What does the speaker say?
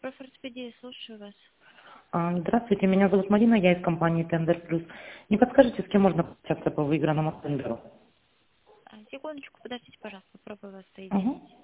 Профортопедия, слушаю вас. Здравствуйте, меня зовут Марина, я из компании Тендер Плюс. Не подскажете, с кем можно пообщаться по выигранному тендеру? Секундочку, подождите, пожалуйста, попробую вас Угу. соединить.